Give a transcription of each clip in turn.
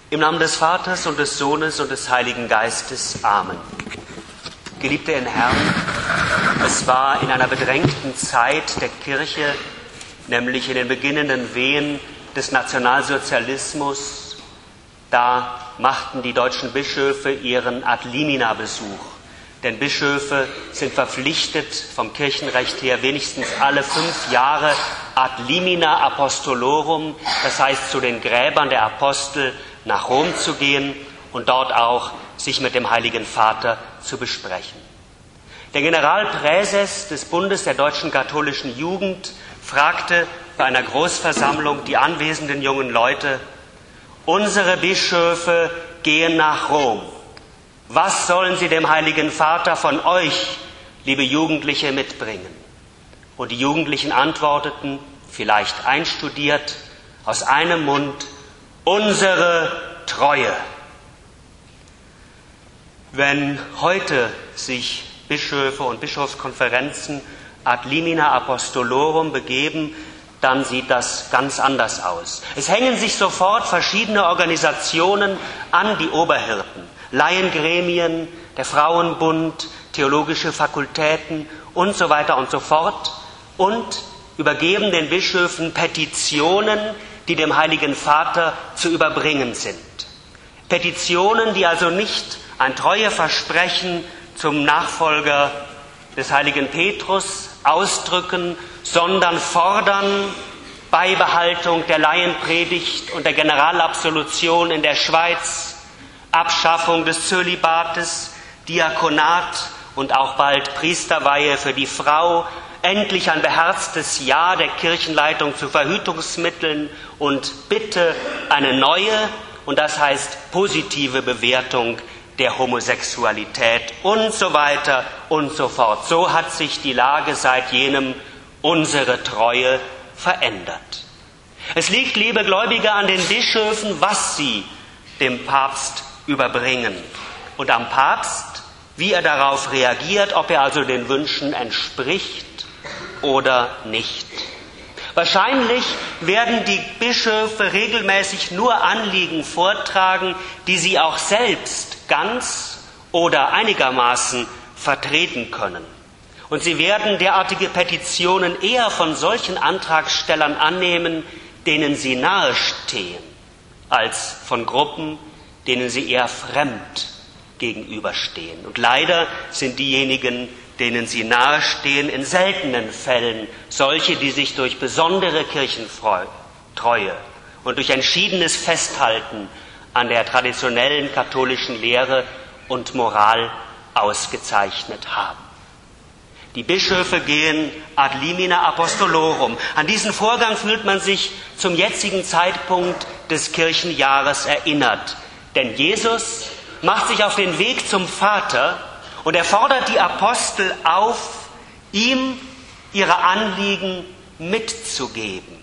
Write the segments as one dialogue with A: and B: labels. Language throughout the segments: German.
A: Im Namen des Vaters und des Sohnes und des Heiligen Geistes. Amen. Geliebte in Herrn, es war in einer bedrängten Zeit der Kirche, nämlich in den beginnenden Wehen des Nationalsozialismus, da machten die deutschen Bischöfe ihren Ad-limina-Besuch. Denn Bischöfe sind verpflichtet, vom Kirchenrecht her wenigstens alle 5 Jahre ad limina apostolorum, das heißt zu den Gräbern der Apostel, nach Rom zu gehen und dort auch sich mit dem Heiligen Vater zu besprechen. Der Generalpräses des Bundes der deutschen katholischen Jugend fragte bei einer Großversammlung die anwesenden jungen Leute: Unsere Bischöfe gehen nach Rom. Was sollen sie dem Heiligen Vater von euch, liebe Jugendliche, mitbringen? Und die Jugendlichen antworteten, vielleicht einstudiert, aus einem Mund: Unsere Treue. Wenn heute sich Bischöfe und Bischofskonferenzen ad limina apostolorum begeben, dann sieht das ganz anders aus. Es hängen sich sofort verschiedene Organisationen an die Oberhirten. Laiengremien, der Frauenbund, theologische Fakultäten und so weiter und so fort und übergeben den Bischöfen Petitionen, die dem Heiligen Vater zu überbringen sind. Petitionen, die also nicht ein Treueversprechen zum Nachfolger des heiligen Petrus ausdrücken, sondern fordern Beibehaltung der Laienpredigt und der Generalabsolution in der Schweiz, Abschaffung des Zölibates, Diakonat und auch bald Priesterweihe für die Frau, endlich ein beherztes Ja der Kirchenleitung zu Verhütungsmitteln und bitte eine neue, und das heißt positive Bewertung der Homosexualität und so weiter und so fort. So hat sich die Lage seit jenem Unsere Treue verändert. Es liegt, liebe Gläubige, an den Bischöfen, was sie dem Papst überbringen. Und am Papst, wie er darauf reagiert, ob er also den Wünschen entspricht oder nicht. Wahrscheinlich werden die Bischöfe regelmäßig nur Anliegen vortragen, die sie auch selbst ganz oder einigermaßen vertreten können. Und sie werden derartige Petitionen eher von solchen Antragstellern annehmen, denen sie nahestehen, als von Gruppen, denen sie eher fremd gegenüberstehen. Und leider sind diejenigen, denen sie nahestehen, in seltenen Fällen solche, die sich durch besondere Kirchentreue und durch entschiedenes Festhalten an der traditionellen katholischen Lehre und Moral ausgezeichnet haben. Die Bischöfe gehen ad limina apostolorum. An diesen Vorgang fühlt man sich zum jetzigen Zeitpunkt des Kirchenjahres erinnert. Denn Jesus macht sich auf den Weg zum Vater und er fordert die Apostel auf, ihm ihre Anliegen mitzugeben.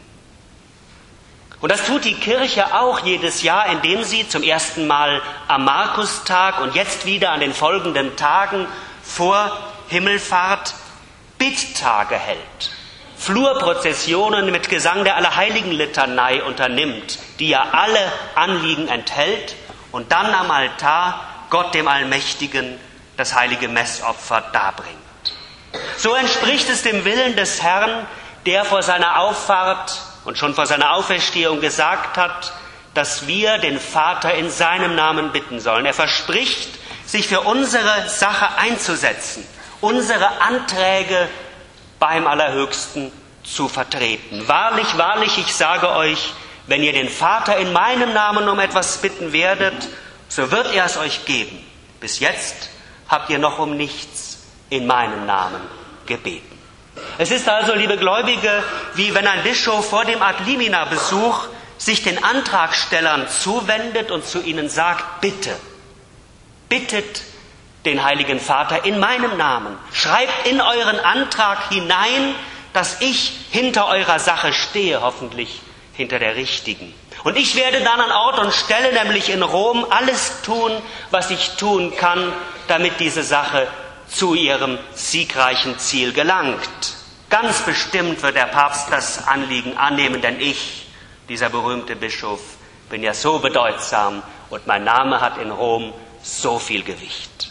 A: Und das tut die Kirche auch jedes Jahr, indem sie zum ersten Mal am Markustag und jetzt wieder an den folgenden Tagen vor Himmelfahrt Bitttage hält. Flurprozessionen mit Gesang der Allerheiligen-Litanei unternimmt, die ja alle Anliegen enthält, und dann am Altar Gott dem Allmächtigen das heilige Messopfer darbringt. So entspricht es dem Willen des Herrn, der vor seiner Auffahrt und schon vor seiner Auferstehung gesagt hat, dass wir den Vater in seinem Namen bitten sollen. Er verspricht, sich für unsere Sache einzusetzen, unsere Anträge beim Allerhöchsten zu vertreten. Wahrlich, wahrlich, ich sage euch, wenn ihr den Vater in meinem Namen um etwas bitten werdet, so wird er es euch geben. Bis jetzt habt ihr noch um nichts in meinem Namen gebeten. Es ist also, liebe Gläubige, wie wenn ein Bischof vor dem Ad limina-Besuch sich den Antragstellern zuwendet und zu ihnen sagt: Bitte, bittet den Heiligen Vater in meinem Namen. Schreibt in euren Antrag hinein, dass ich hinter eurer Sache stehe, hoffentlich hinter der richtigen. Und ich werde dann an Ort und Stelle, nämlich in Rom, alles tun, was ich tun kann, damit diese Sache zu ihrem siegreichen Ziel gelangt. Ganz bestimmt wird der Papst das Anliegen annehmen, denn ich, dieser berühmte Bischof, bin ja so bedeutsam und mein Name hat in Rom so viel Gewicht.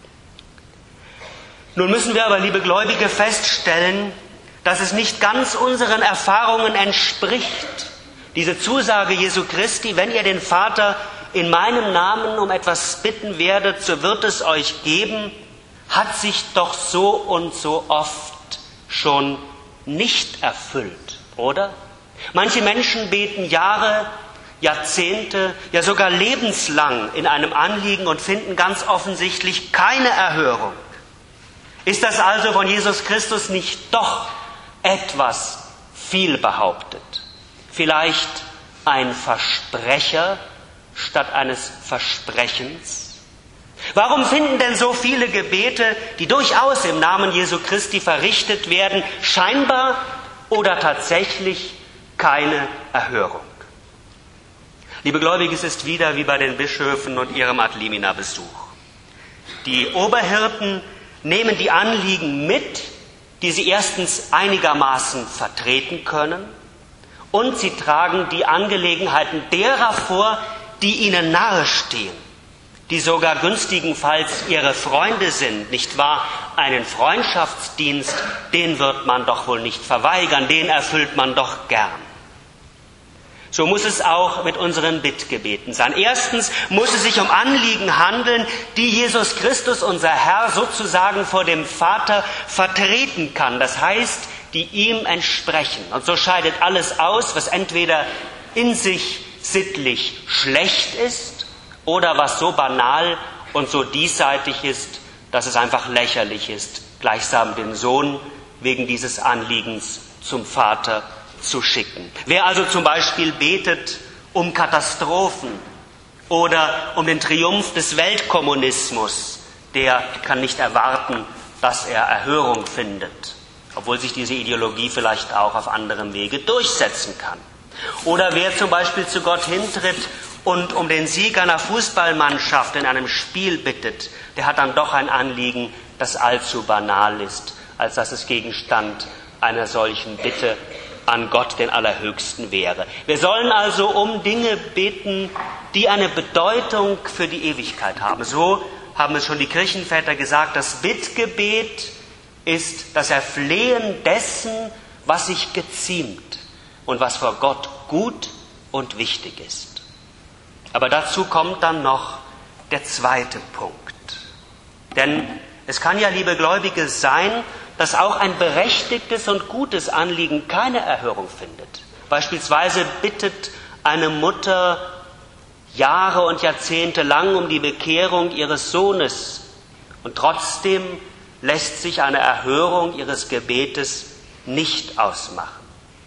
A: Nun müssen wir aber, liebe Gläubige, feststellen, dass es nicht ganz unseren Erfahrungen entspricht. Diese Zusage Jesu Christi, wenn ihr den Vater in meinem Namen um etwas bitten werdet, so wird es euch geben, hat sich doch so und so oft schon nicht erfüllt, oder? Manche Menschen beten Jahre, Jahrzehnte, ja sogar lebenslang in einem Anliegen und finden ganz offensichtlich keine Erhörung. Ist das also von Jesus Christus nicht doch etwas viel behauptet? Vielleicht ein Versprecher statt eines Versprechens? Warum finden denn so viele Gebete, die durchaus im Namen Jesu Christi verrichtet werden, scheinbar oder tatsächlich keine Erhörung? Liebe Gläubige, es ist wieder wie bei den Bischöfen und ihrem Ad-limina-Besuch. Die Oberhirten nehmen die Anliegen mit, die sie erstens einigermaßen vertreten können, und sie tragen die Angelegenheiten derer vor, die ihnen nahestehen, die sogar günstigenfalls ihre Freunde sind, nicht wahr? Einen Freundschaftsdienst, den wird man doch wohl nicht verweigern, den erfüllt man doch gern. So muss es auch mit unseren Bittgebeten sein. Erstens muss es sich um Anliegen handeln, die Jesus Christus, unser Herr, sozusagen vor dem Vater vertreten kann. Das heißt, die ihm entsprechen. Und so scheidet alles aus, was entweder in sich sittlich schlecht ist oder was so banal und so diesseitig ist, dass es einfach lächerlich ist, gleichsam den Sohn wegen dieses Anliegens zum Vater zu schicken. Wer also zum Beispiel betet um Katastrophen oder um den Triumph des Weltkommunismus, der kann nicht erwarten, dass er Erhörung findet, obwohl sich diese Ideologie vielleicht auch auf anderem Wege durchsetzen kann. Oder wer zum Beispiel zu Gott hintritt und um den Sieg einer Fußballmannschaft in einem Spiel bittet, der hat dann doch ein Anliegen, das allzu banal ist, als dass es Gegenstand einer solchen Bitte an Gott, den Allerhöchsten, wäre. Wir sollen also um Dinge beten, die eine Bedeutung für die Ewigkeit haben. So haben es schon die Kirchenväter gesagt, das Bittgebet ist das Erflehen dessen, was sich geziemt und was vor Gott gut und wichtig ist. Aber dazu kommt dann noch der zweite Punkt. Denn es kann ja, liebe Gläubige, sein, dass auch ein berechtigtes und gutes Anliegen keine Erhörung findet. Beispielsweise bittet eine Mutter Jahre und Jahrzehnte lang um die Bekehrung ihres Sohnes und trotzdem lässt sich eine Erhörung ihres Gebetes nicht ausmachen.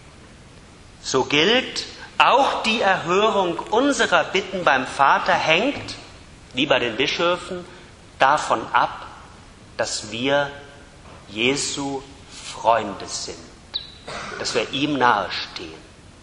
A: So gilt, auch die Erhörung unserer Bitten beim Vater hängt, wie bei den Bischöfen, davon ab, dass wir Jesu Freunde sind, dass wir ihm nahestehen.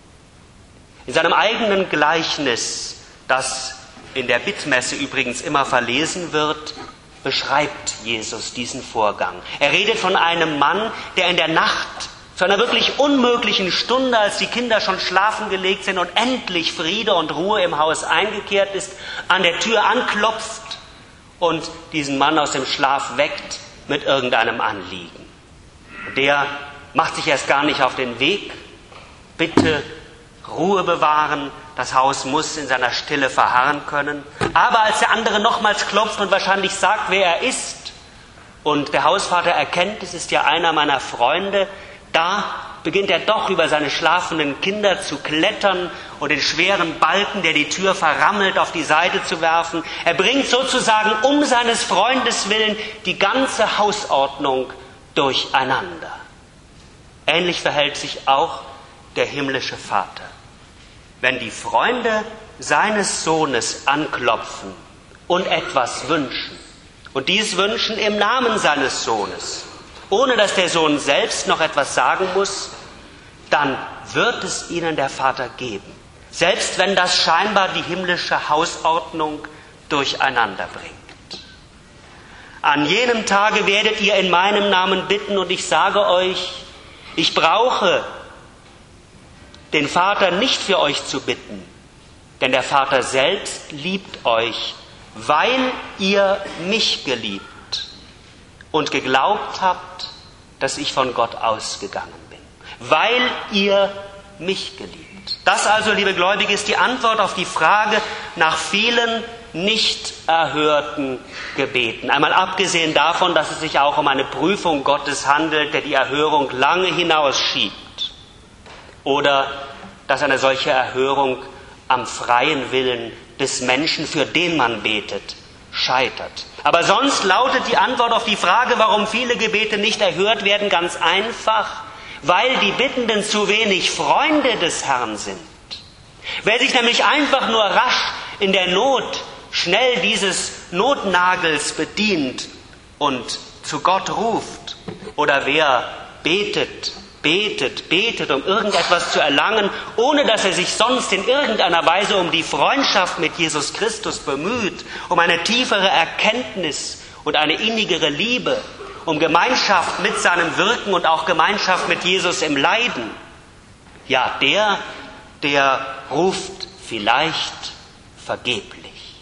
A: In seinem eigenen Gleichnis, das in der Bittmesse übrigens immer verlesen wird, beschreibt Jesus diesen Vorgang. Er redet von einem Mann, der in der Nacht zu einer wirklich unmöglichen Stunde, als die Kinder schon schlafen gelegt sind und endlich Friede und Ruhe im Haus eingekehrt ist, an der Tür anklopft und diesen Mann aus dem Schlaf weckt mit irgendeinem Anliegen. Der macht sich erst gar nicht auf den Weg. Bitte Ruhe bewahren, das Haus muss in seiner Stille verharren können. Aber als der andere nochmals klopft und wahrscheinlich sagt, wer er ist, und der Hausvater erkennt, es ist ja einer meiner Freunde, da beginnt er doch über seine schlafenden Kinder zu klettern und den schweren Balken, der die Tür verrammelt, auf die Seite zu werfen. Er bringt sozusagen um seines Freundes willen die ganze Hausordnung durcheinander. Ähnlich verhält sich auch der himmlische Vater. Wenn die Freunde seines Sohnes anklopfen und etwas wünschen, und dies wünschen im Namen seines Sohnes, ohne dass der Sohn selbst noch etwas sagen muss, dann wird es ihnen der Vater geben. Selbst wenn das scheinbar die himmlische Hausordnung durcheinander bringt. An jenem Tage werdet ihr in meinem Namen bitten und ich sage euch, ich brauche den Vater nicht für euch zu bitten, Denn der Vater selbst liebt euch, weil ihr mich geliebt und geglaubt habt, dass ich von Gott ausgegangen bin. Weil ihr mich geliebt. Das also, liebe Gläubige, ist die Antwort auf die Frage nach vielen nicht erhörten Gebeten. Einmal abgesehen davon, dass es sich auch um eine Prüfung Gottes handelt, der die Erhörung lange hinausschiebt. Oder dass eine solche Erhörung am freien Willen des Menschen, für den man betet, scheitert. Aber sonst lautet die Antwort auf die Frage, warum viele Gebete nicht erhört werden, ganz einfach, weil die Bittenden zu wenig Freunde des Herrn sind. Wer sich nämlich einfach nur rasch in der Not schnell dieses Notnagels bedient und zu Gott ruft, oder wer betet, um irgendetwas zu erlangen, ohne dass er sich sonst in irgendeiner Weise um die Freundschaft mit Jesus Christus bemüht, um eine tiefere Erkenntnis und eine innigere Liebe, um Gemeinschaft mit seinem Wirken und auch Gemeinschaft mit Jesus im Leiden. Ja, der ruft vielleicht vergeblich.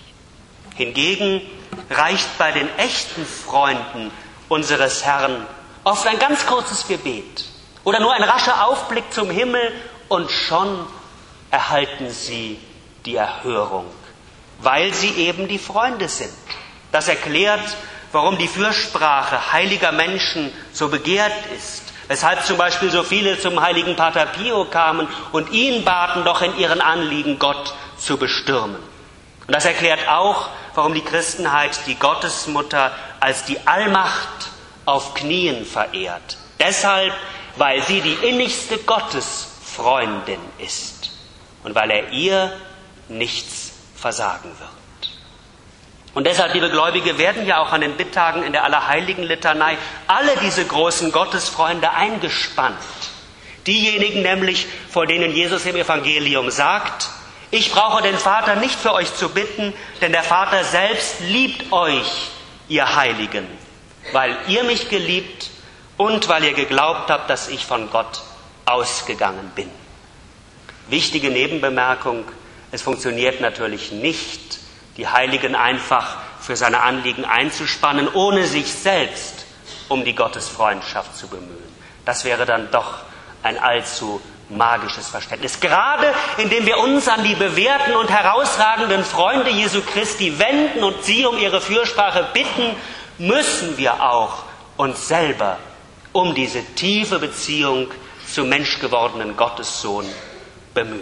A: Hingegen reicht bei den echten Freunden unseres Herrn oft ein ganz kurzes Gebet oder nur ein rascher Aufblick zum Himmel und schon erhalten sie die Erhörung, weil sie eben die Freunde sind. Das erklärt, warum die Fürsprache heiliger Menschen so begehrt ist, weshalb zum Beispiel so viele zum heiligen Pater Pio kamen und ihn baten, doch in ihren Anliegen Gott zu bestürmen. Und das erklärt auch, warum die Christenheit die Gottesmutter als die Allmacht auf Knien verehrt. Deshalb, weil sie die innigste Gottesfreundin ist und weil er ihr nichts versagen wird. Und deshalb, liebe Gläubige, werden ja auch an den Bitttagen in der Allerheiligen-Litanei alle diese großen Gottesfreunde eingespannt. Diejenigen nämlich, vor denen Jesus im Evangelium sagt, ich brauche den Vater nicht für euch zu bitten, denn der Vater selbst liebt euch, ihr Heiligen, weil ihr mich geliebt und weil ihr geglaubt habt, dass ich von Gott ausgegangen bin. Wichtige Nebenbemerkung, es funktioniert natürlich nicht, die Heiligen einfach für seine Anliegen einzuspannen, ohne sich selbst um die Gottesfreundschaft zu bemühen. Das wäre dann doch ein allzu magisches Verständnis. Gerade indem wir uns an die bewährten und herausragenden Freunde Jesu Christi wenden und sie um ihre Fürsprache bitten, müssen wir auch uns selber um diese tiefe Beziehung zum menschgewordenen Gottessohn bemühen.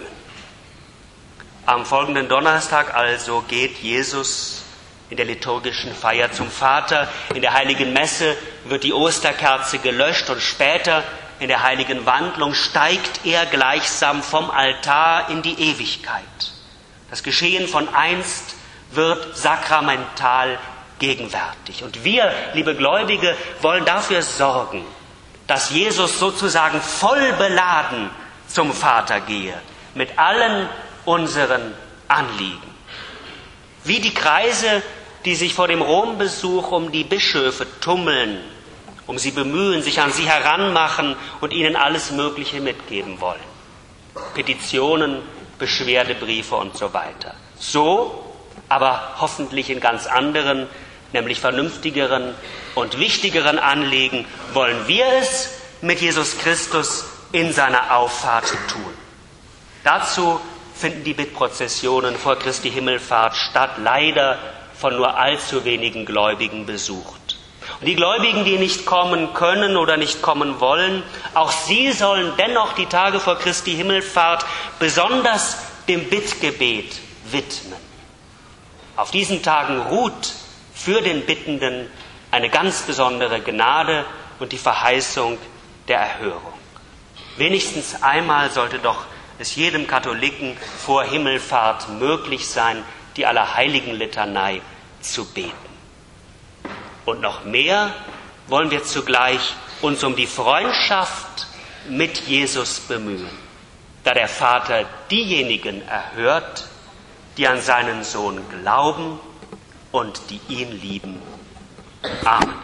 A: Am folgenden Donnerstag also geht Jesus in der liturgischen Feier zum Vater. In der heiligen Messe wird die Osterkerze gelöscht und später in der heiligen Wandlung steigt er gleichsam vom Altar in die Ewigkeit. Das Geschehen von einst wird sakramental gegenwärtig. Und wir, liebe Gläubige, wollen dafür sorgen, dass Jesus sozusagen voll beladen zum Vater gehe, mit allen unseren Anliegen. Wie die Kreise, die sich vor dem Rombesuch um die Bischöfe tummeln, um sie bemühen, sich an sie heranmachen und ihnen alles Mögliche mitgeben wollen. Petitionen, Beschwerdebriefe und so weiter. So, aber hoffentlich in ganz anderen, nämlich vernünftigeren und wichtigeren Anliegen, wollen wir es mit Jesus Christus in seiner Auffahrt tun. Dazu finden die Bittprozessionen vor Christi Himmelfahrt statt, leider von nur allzu wenigen Gläubigen besucht. Und die Gläubigen, die nicht kommen können oder nicht kommen wollen, auch sie sollen dennoch die Tage vor Christi Himmelfahrt besonders dem Bittgebet widmen. Auf diesen Tagen ruht für den Bittenden eine ganz besondere Gnade und die Verheißung der Erhörung. Wenigstens einmal sollte doch es jedem Katholiken vor Himmelfahrt möglich sein, die Allerheiligen-Litanei zu beten. Und noch mehr wollen wir zugleich uns um die Freundschaft mit Jesus bemühen, da der Vater diejenigen erhört, die an seinen Sohn glauben und die ihn lieben. Amen.